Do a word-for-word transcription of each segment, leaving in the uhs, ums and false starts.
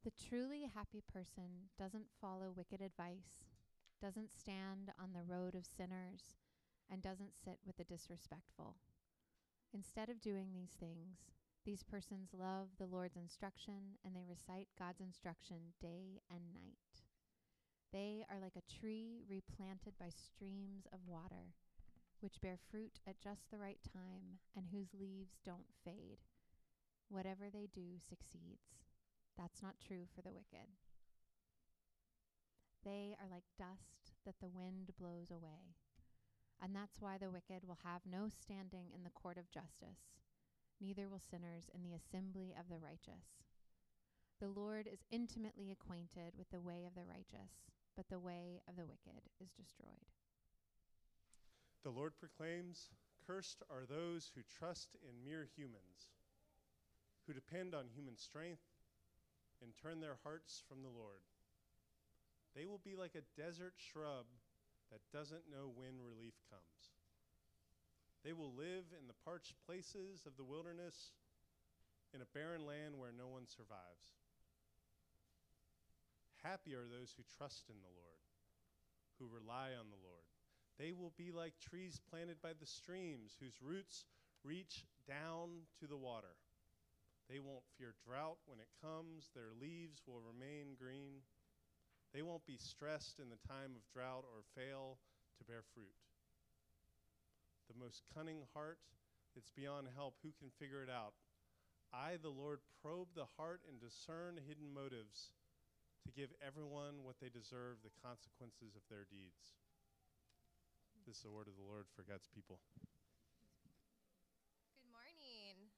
The truly happy person doesn't follow wicked advice, doesn't stand on the road of sinners, and doesn't sit with the disrespectful. Instead of doing these things, these persons love the Lord's instruction, and they recite God's instruction day and night. They are like a tree replanted by streams of water, which bear fruit at just the right time, and whose leaves don't fade. Whatever they do succeeds. That's not true for the wicked. They are like dust that the wind blows away. And that's why the wicked will have no standing in the court of justice, neither will sinners in the assembly of the righteous. The Lord is intimately acquainted with the way of the righteous, but the way of the wicked is destroyed. The Lord proclaims, "Cursed are those who trust in mere humans, who depend on human strength and turn their hearts from the Lord. They will be like a desert shrub that doesn't know when relief comes. They will live in the parched places of the wilderness, in a barren land where no one survives. Happy are those who trust in the Lord, who rely on the Lord. They will be like trees planted by the streams, whose roots reach down to the water. They won't fear drought when it comes. Their leaves will remain green. They won't be stressed in the time of drought or fail to bear fruit. The most cunning heart, it's beyond help. Who can figure it out? I, the Lord, probe the heart and discern hidden motives to give everyone what they deserve, the consequences of their deeds." This is the word of the Lord for God's people. Good morning.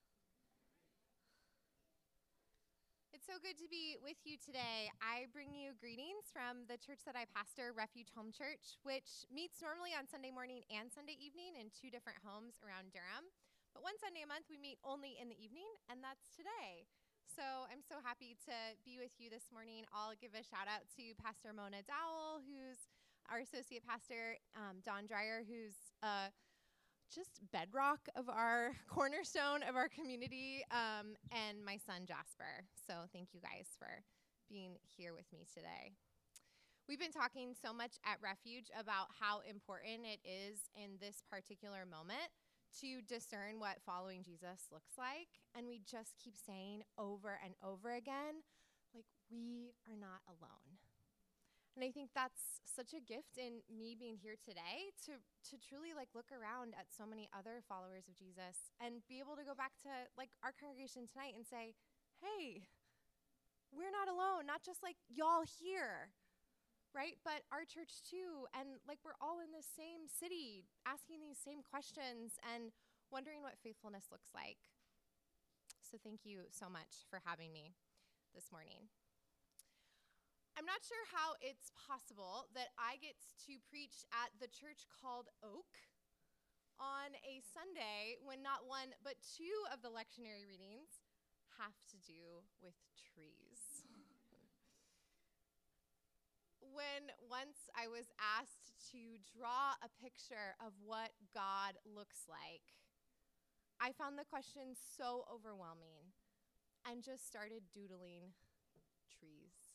It's so good to be with you today. I bring you greetings from the church that I pastor, Refuge Home Church, which meets normally on Sunday morning and Sunday evening in two different homes around Durham. But one Sunday a month, we meet only in the evening, and that's today. So I'm so happy to be with you this morning. I'll give a shout out to Pastor Mona Dowell, who's our associate pastor, um, Don Dreyer, who's uh, just bedrock of our cornerstone of our community, um, and my son Jasper. So thank you guys for being here with me today. We've been talking so much at Refuge about how important it is in this particular moment to discern what following Jesus looks like. And we just keep saying over and over again, like, we are not alone. And I think that's such a gift in me being here today to to truly like look around at so many other followers of Jesus and be able to go back to like our congregation tonight and say, hey, we're not alone, not just like y'all here, right? But our church too. And like we're all in the same city asking these same questions and wondering what faithfulness looks like. So thank you so much for having me this morning. I'm not sure how it's possible that I get to preach at the church called Oak on a Sunday when not one but two of the lectionary readings have to do with trees. When once I was asked to draw a picture of what God looks like, I found the question so overwhelming and just started doodling trees.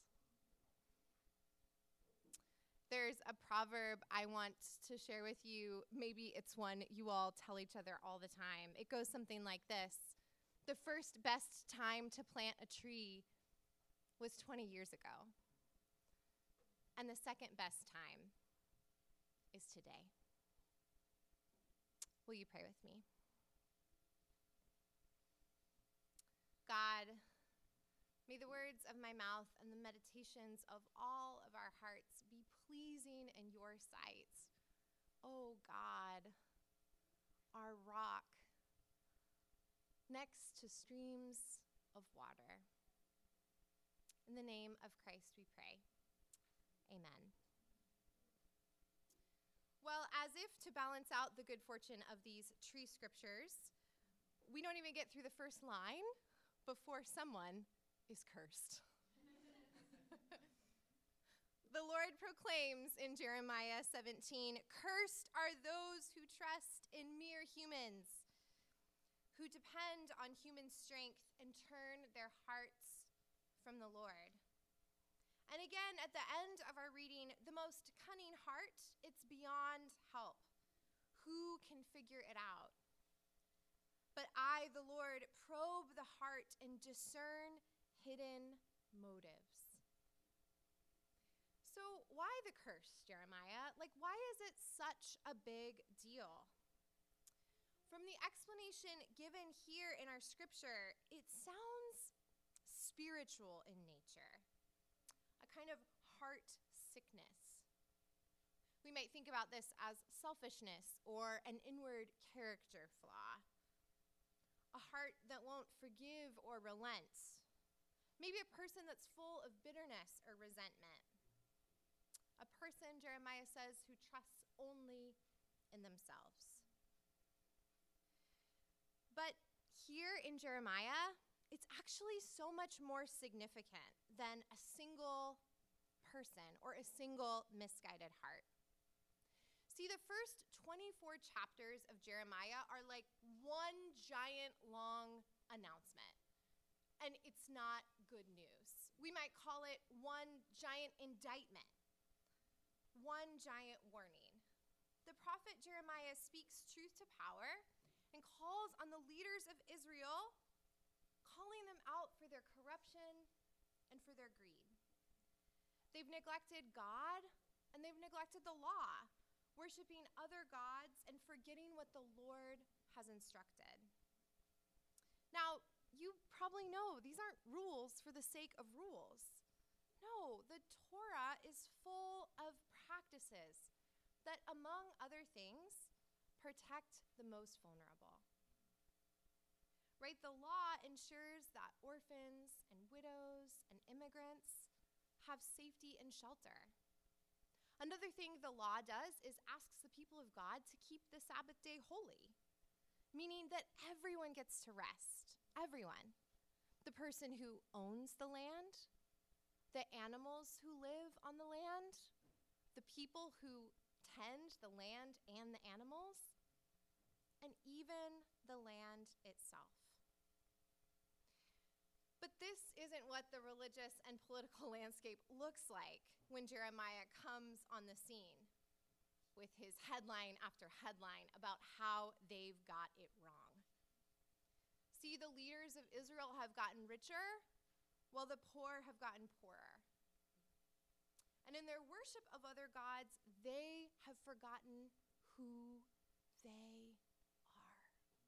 There's a proverb I want to share with you. Maybe it's one you all tell each other all the time. It goes something like this. The first best time to plant a tree was twenty years ago. And the second best time is today. Will you pray with me? God, may the words of my mouth and the meditations of all of our hearts be pleasing in your sight. Oh God, our rock next to streams of water. In the name of Christ we pray. Amen. Well, as if to balance out the good fortune of these tree scriptures, we don't even get through the first line before someone is cursed. The Lord proclaims in Jeremiah seventeen, "Cursed are those who trust in mere humans, who depend on human strength and turn their hearts from the Lord." And again, at the end of our reading, the most cunning heart, it's beyond help. Who can figure it out? But I, the Lord, probe the heart and discern hidden motives. So why the curse, Jeremiah? Like, why is it such a big deal? From the explanation given here in our scripture, it sounds spiritual in nature, a kind of heart sickness. We might think about this as selfishness or an inward character flaw, a heart that won't forgive or relent, maybe a person that's full of bitterness or resentment, a person, Jeremiah says, who trusts only in themselves. But here in Jeremiah, it's actually so much more significant than a single person or a single misguided heart. See, the first twenty-four chapters of Jeremiah are like one giant long announcement, and it's not good news. We might call it one giant indictment, one giant warning. The prophet Jeremiah speaks truth to power and calls on the leaders of Israel, calling them out for their corruption and for their greed. They've neglected God and they've neglected the law, worshiping other gods and forgetting what the Lord has instructed. Now, you probably know these aren't rules for the sake of rules. No, the Torah is full of practices that, among other things, protect the most vulnerable. Right? The law ensures that orphans and widows and immigrants have safety and shelter. Another thing the law does is asks the people of God to keep the Sabbath day holy, meaning that everyone gets to rest. Everyone. The person who owns the land, the animals who live on the land, the people who tend the land and the animals, and even the land itself. But this isn't what the religious and political landscape looks like when Jeremiah comes on the scene with his headline after headline about how they've got it wrong. See, the leaders of Israel have gotten richer, while the poor have gotten poorer. And in their worship of other gods, they have forgotten who they are.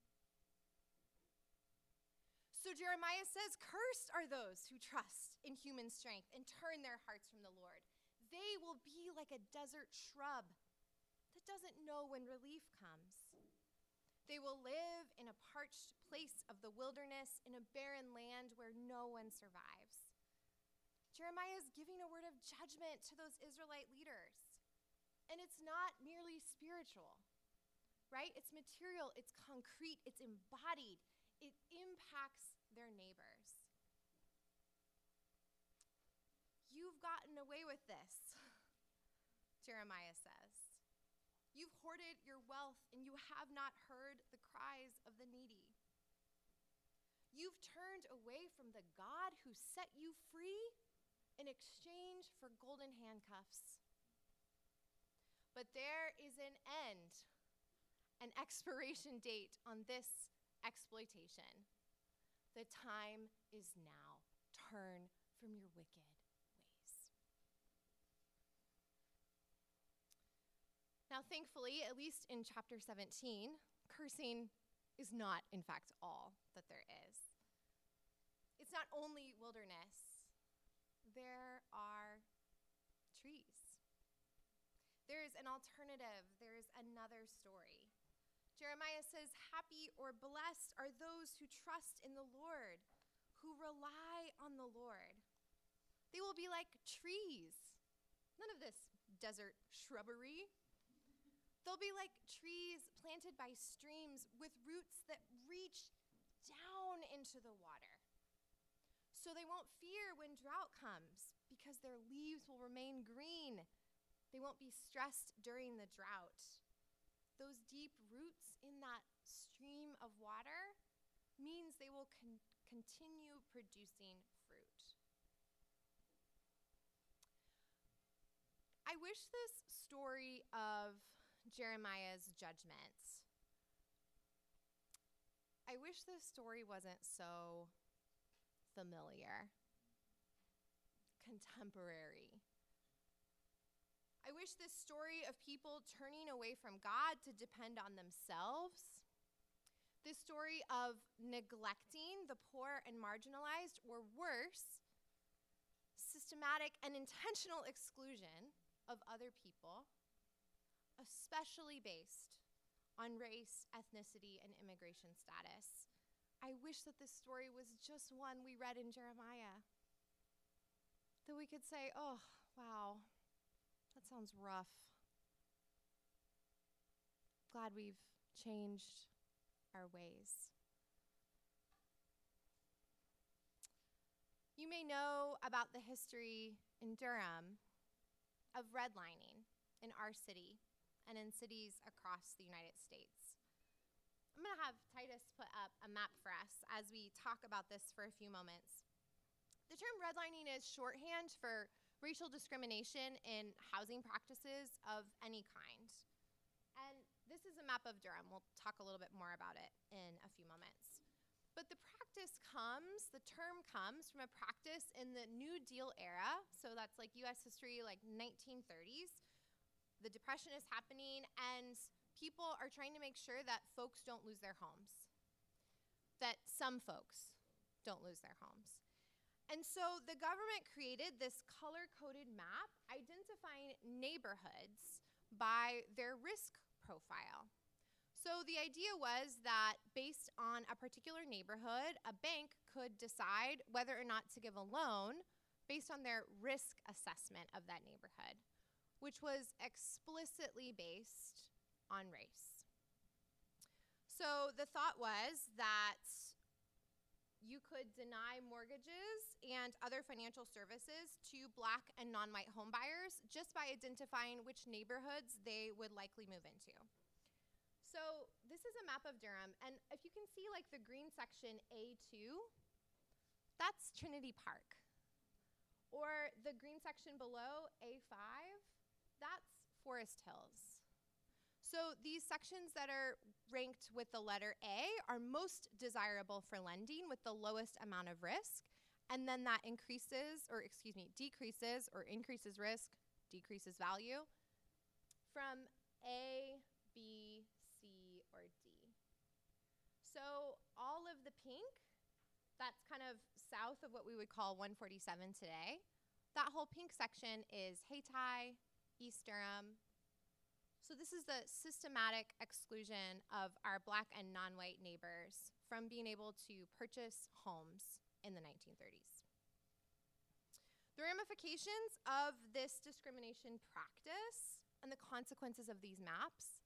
So Jeremiah says, cursed are those who trust in human strength and turn their hearts from the Lord. They will be like a desert shrub that doesn't know when relief comes. They will live in a parched place of the wilderness, in a barren land where no one survives. Jeremiah is giving a word of judgment to those Israelite leaders. And it's not merely spiritual, right? It's material, it's concrete, it's embodied. It impacts their neighbors. You've gotten away with this, Jeremiah says. You've hoarded your wealth and you have not heard the cries of the needy. You've turned away from the God who set you free in exchange for golden handcuffs. But there is an end, an expiration date on this exploitation. The time is now. Turn from your wicked ways. Now, thankfully, at least in chapter seventeen, cursing is not, in fact, all that there is. It's not only wilderness. There are trees. There is an alternative. There is another story. Jeremiah says, happy or blessed are those who trust in the Lord, who rely on the Lord. They will be like trees. None of this desert shrubbery. They'll be like trees planted by streams with roots that reach down into the water. So they won't fear when drought comes because their leaves will remain green. They won't be stressed during the drought. Those deep roots in that stream of water means they will con- continue producing fruit. I wish this story of Jeremiah's judgment, I wish this story wasn't so familiar, contemporary. I wish this story of people turning away from God to depend on themselves, this story of neglecting the poor and marginalized, or worse, systematic and intentional exclusion of other people, especially based on race, ethnicity, and immigration status. I wish that this story was just one we read in Jeremiah. That we could say, oh, wow, that sounds rough. Glad we've changed our ways. You may know about the history in Durham of redlining in our city and in cities across the United States. I'm going to have Titus put up a map for us as we talk about this for a few moments. The term redlining is shorthand for racial discrimination in housing practices of any kind. And this is a map of Durham. We'll talk a little bit more about it in a few moments. But the practice comes, the term comes from a practice in the New Deal era. So that's like U S history, like nineteen thirties. The Depression is happening, and people are trying to make sure that folks don't lose their homes, that some folks don't lose their homes. And so the government created this color-coded map identifying neighborhoods by their risk profile. So the idea was that based on a particular neighborhood, a bank could decide whether or not to give a loan based on their risk assessment of that neighborhood, which was explicitly based on race. So the thought was that you could deny mortgages and other financial services to Black and non-white home buyers just by identifying which neighborhoods they would likely move into. So this is a map of Durham, and if you can see like the green section A two, that's Trinity Park. Or the green section below, A five, that's Forest Hills. So these sections that are ranked with the letter A are most desirable for lending with the lowest amount of risk, and then that increases, or excuse me, decreases or increases risk, decreases value from A, B, C, or D. So all of the pink, that's kind of south of what we would call one forty-seven today. That whole pink section is Hayti, East Durham. So this is the systematic exclusion of our Black and non-white neighbors from being able to purchase homes in the nineteen thirties. The ramifications of this discrimination practice and the consequences of these maps,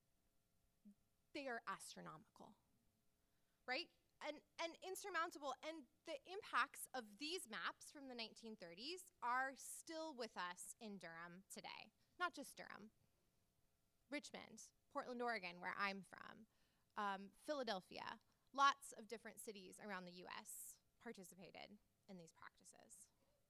they are astronomical, right? And, and insurmountable. And the impacts of these maps from the nineteen thirties are still with us in Durham today. Not just Durham. Richmond, Portland, Oregon, where I'm from, um, Philadelphia, lots of different cities around the U S participated in these practices.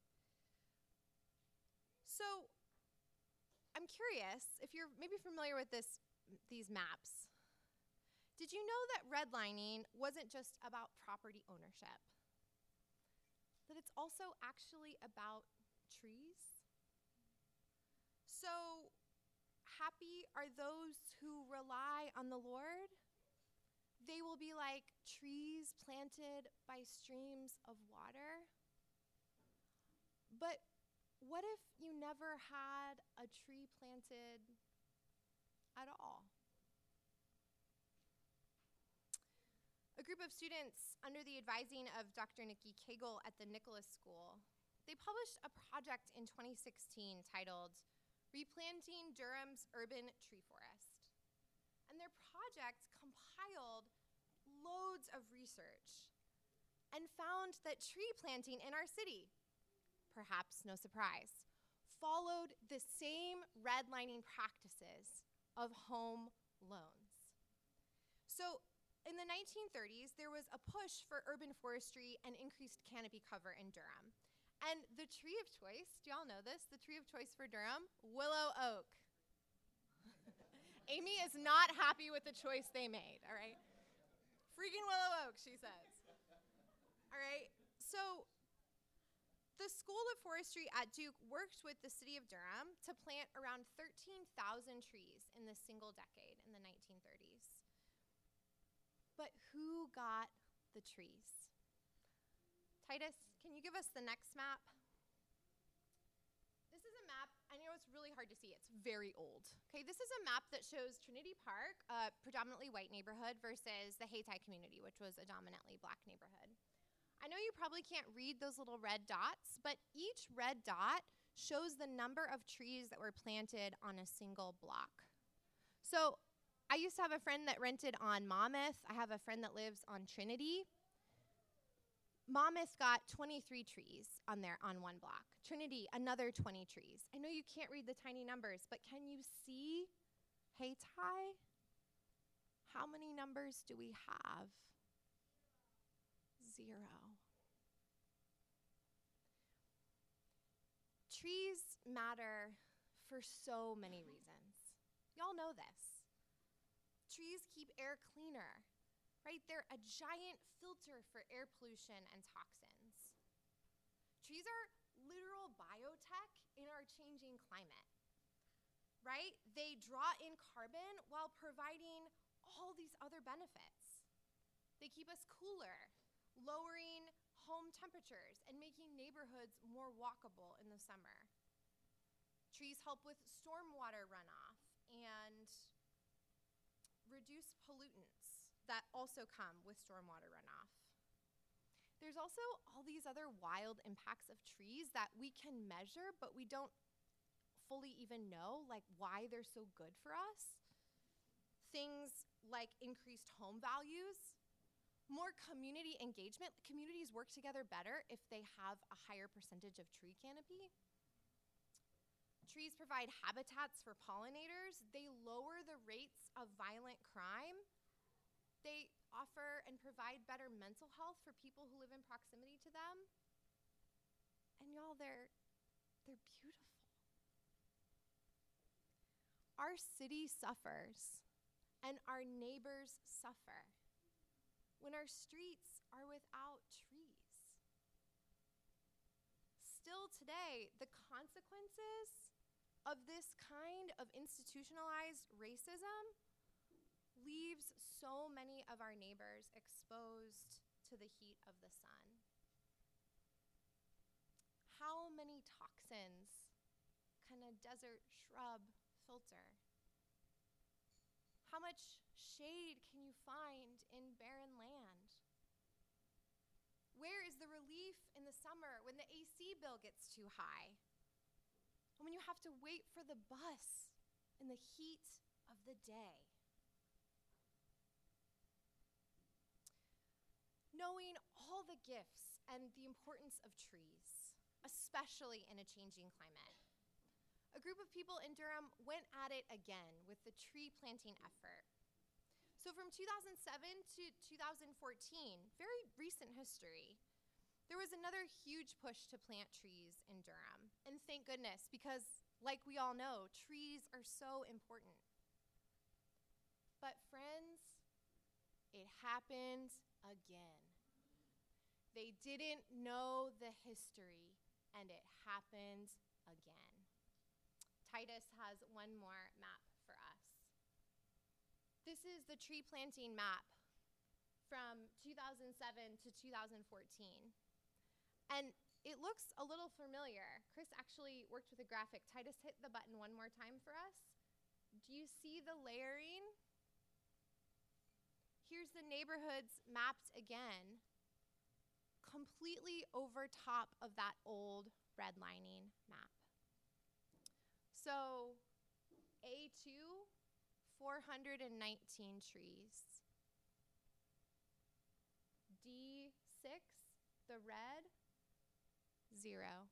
So I'm curious if you're maybe familiar with this, these maps. Did you know that redlining wasn't just about property ownership? That it's also actually about trees? So happy are those who rely on the Lord. They will be like trees planted by streams of water. But what if you never had a tree planted at all? A group of students under the advising of Doctor Nikki Cagle at the Nicholas School, they published a project in twenty sixteen titled Replanting Durham's Urban Tree Forest. And their project compiled loads of research and found that tree planting in our city, perhaps no surprise, followed the same redlining practices of home loans. So in the nineteen thirties, there was a push for urban forestry and increased canopy cover in Durham. And the tree of choice, do y'all know this? The tree of choice for Durham? Willow oak. Amy is not happy with the choice they made, all right? Freaking willow oak, she says. All right, so the School of Forestry at Duke worked with the city of Durham to plant around thirteen thousand trees in this single decade in the nineteen thirties. But who got the trees? Titus, can you give us the next map? This is a map. I know it's really hard to see. It's very old. Okay, this is a map that shows Trinity Park, a predominantly white neighborhood, versus the Hayti community, which was a dominantly black neighborhood. I know you probably can't read those little red dots, but each red dot shows the number of trees that were planted on a single block. So I used to have a friend that rented on Monmouth. I have a friend that lives on Trinity. Monmouth got twenty-three trees on there on one block. Trinity, another twenty trees. I know you can't read the tiny numbers, but can you see Hayti? How many numbers do we have? Zero. Trees matter for so many reasons. Y'all know this. Trees keep air cleaner, right? They're a giant filter for air pollution and toxins. Trees are literal biotech in our changing climate, right? They draw in carbon while providing all these other benefits. They keep us cooler, lowering home temperatures and making neighborhoods more walkable in the summer. Trees help with stormwater runoff and reduce pollutants that also come with stormwater runoff. There's also all these other wild impacts of trees that we can measure, but we don't fully even know, like, why they're so good for us. Things like increased home values, more community engagement. Communities work together better if they have a higher percentage of tree canopy. Trees provide habitats for pollinators. They lower the rates of violent crime. They offer and provide better mental health for people who live in proximity to them. And y'all, they're, they're beautiful. Our city suffers, and our neighbors suffer when our streets are without trees. Still today, the consequences of this kind of institutionalized racism leaves so many of our neighbors exposed to the heat of the sun. How many toxins can a desert shrub filter? How much shade can you find in barren land? Where is the relief in the summer when the A C bill gets too high? And when you have to wait for the bus in the heat of the day? Knowing all the gifts and the importance of trees, especially in a changing climate, a group of people in Durham went at it again with the tree planting effort. So from two thousand seven to two thousand fourteen, very recent history, there was another huge push to plant trees in Durham. And thank goodness, because like we all know, trees are so important. But friends, it happened again. They didn't know the history, and it happened again. Titus has one more map for us. This is the tree planting map from two thousand seven to two thousand fourteen. And it looks a little familiar. Chris actually worked with a graphic. Titus, hit the button one more time for us. Do you see the layering? Here's the neighborhoods mapped again, completely over top of that old redlining map. So A two, four hundred nineteen trees. D six, the red, zero.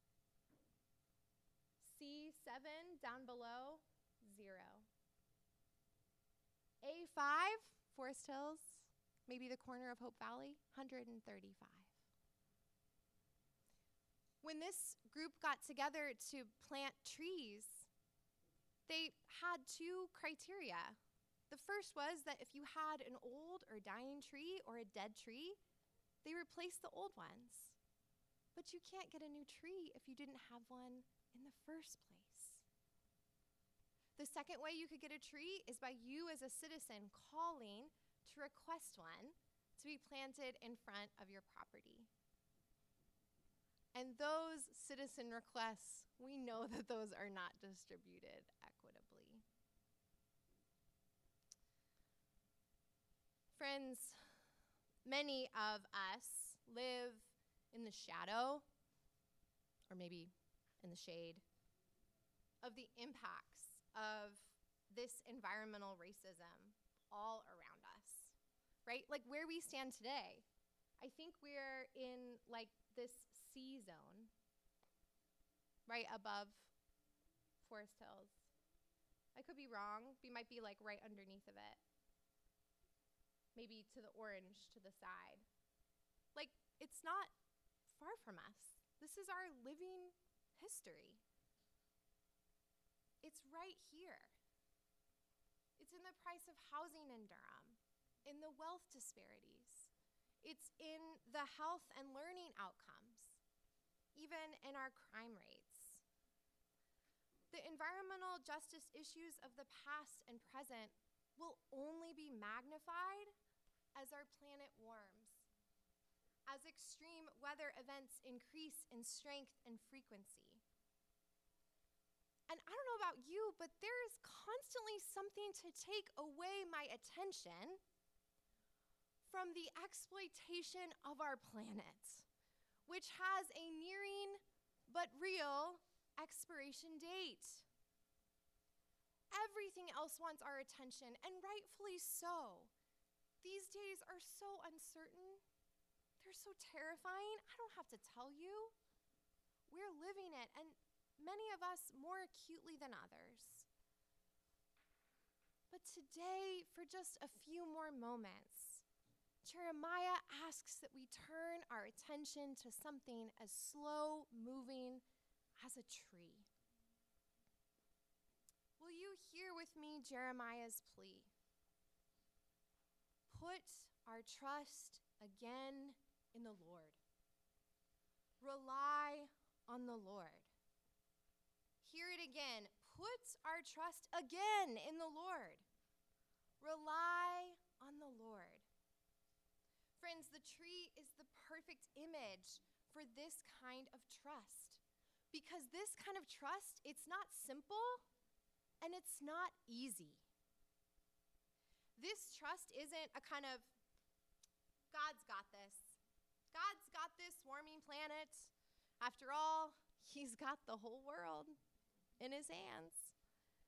C seven, down below, zero. A five, Forest Hills, maybe the corner of Hope Valley, one hundred thirty-five. When this group got together to plant trees, they had two criteria. The first was that if you had an old or dying tree or a dead tree, they replaced the old ones. But you can't get a new tree if you didn't have one in the first place. The second way you could get a tree is by you as a citizen calling to request one to be planted in front of your property. And those citizen requests, we know that those are not distributed equitably. Friends, many of us live in the shadow, or maybe in the shade, of the impacts of this environmental racism all around us, right? Like where we stand today, I think we're in like this C zone, right above Forest Hills. I could be wrong. We might be like right underneath of it. Maybe to the orange to the side. Like, it's not far from us. This is our living history. It's right here. It's in the price of housing in Durham, in the wealth disparities. It's in the health and learning outcomes, even in our crime rates. The environmental justice issues of the past and present will only be magnified as our planet warms, as extreme weather events increase in strength and frequency. And I don't know about you, but there is constantly something to take away my attention from the exploitation of our planet, which has a nearing but real expiration date. Everything else wants our attention, and rightfully so. These days are so uncertain. They're so terrifying. I don't have to tell you. We're living it, and many of us more acutely than others. But today, for just a few more moments, Jeremiah asks that we turn our attention to something as slow-moving as a tree. Will you hear with me Jeremiah's plea? Put our trust again in the Lord. Rely on the Lord. Hear it again. Put our trust again in the Lord. Rely on the Lord. Friends, the tree is the perfect image for this kind of trust. Because this kind of trust, it's not simple and it's not easy. This trust isn't a kind of, God's got this. God's got this warming planet. After all, he's got the whole world in his hands.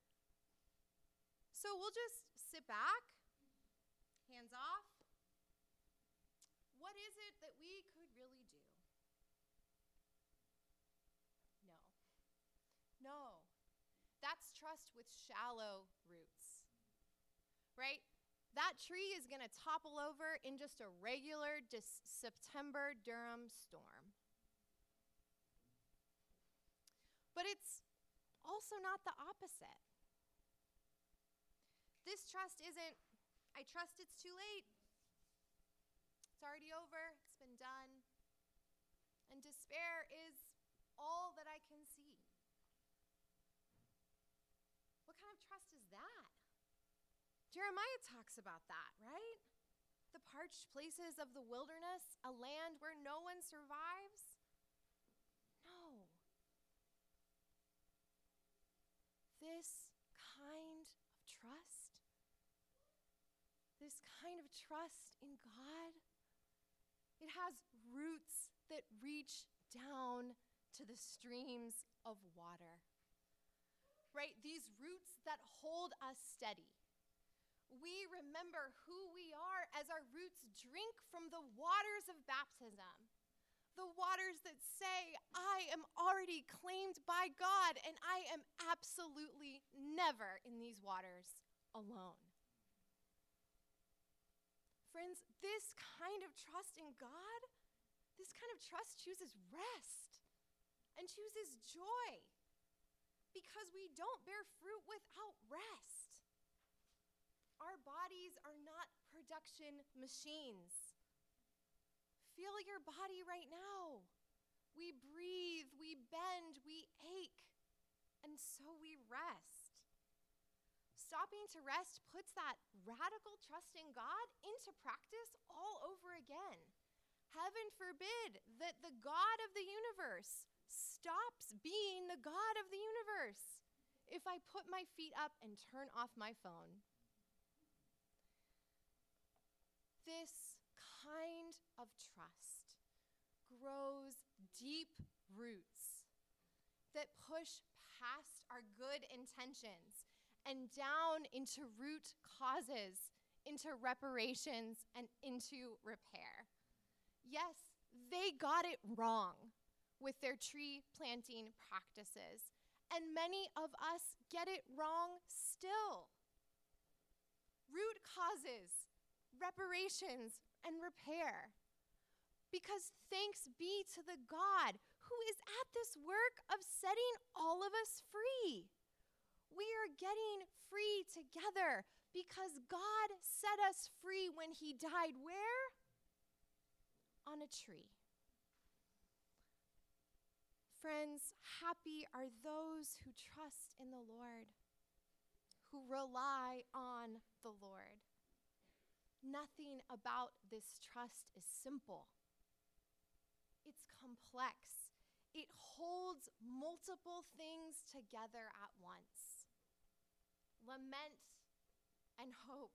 So we'll just sit back, hands off. What is it that we could really do? No. No. That's trust with shallow roots, right? That tree is going to topple over in just a regular dis- September Durham storm. But it's also not the opposite. This trust isn't, I trust it's too late. It's already over. It's been done. And despair is all that I can see. What kind of trust is that? Jeremiah talks about that, right? The parched places of the wilderness, a land where no one survives? No. This kind of trust, this kind of trust in God, it has roots that reach down to the streams of water, right? These roots that hold us steady. We remember who we are as our roots drink from the waters of baptism, the waters that say, I am already claimed by God, and I am absolutely never in these waters alone. Friends, this kind of trust in God, this kind of trust chooses rest. is joy, because we don't bear fruit without rest. Our bodies are not production machines. Feel your body right now. We breathe, we bend, we ache, and so we rest. Stopping to rest puts that radical trust in God into practice all over again. Heaven forbid that the God of the universe stops being the God of the universe if I put my feet up and turn off my phone. This kind of trust grows deep roots that push past our good intentions and down into root causes, into reparations, and into repair. Yes, they got it wrong with their tree planting practices, and many of us get it wrong still. Root causes, reparations, and repair. Because thanks be to the God who is at this work of setting all of us free. We are getting free together because God set us free when he died where? On a tree. Friends, happy are those who trust in the Lord, who rely on the Lord. Nothing about this trust is simple. It's complex. It holds multiple things together at once. Lament and hope.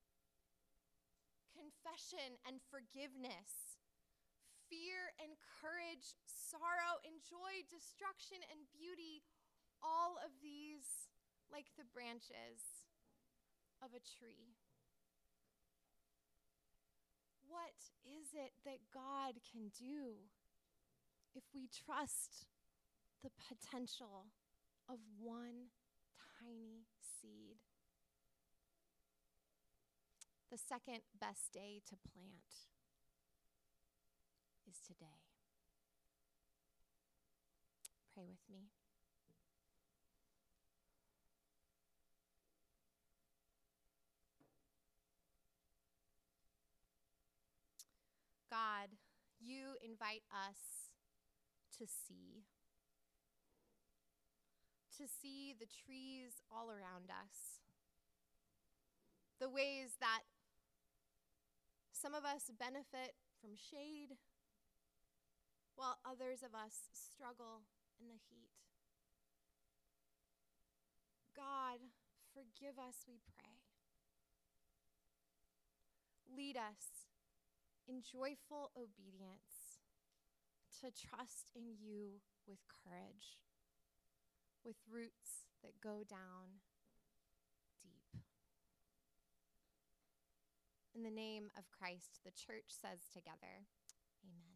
Confession and forgiveness. Fear and courage, sorrow and joy, destruction and beauty, all of these like the branches of a tree. What is it that God can do if we trust the potential of one tiny seed? The second best day to plant is today. Pray with me. God, you invite us to see, to see the trees all around us, the ways that some of us benefit from shade, while others of us struggle in the heat. God, forgive us, we pray. Lead us in joyful obedience to trust in you with courage, with roots that go down deep. In the name of Christ, the church says together, amen.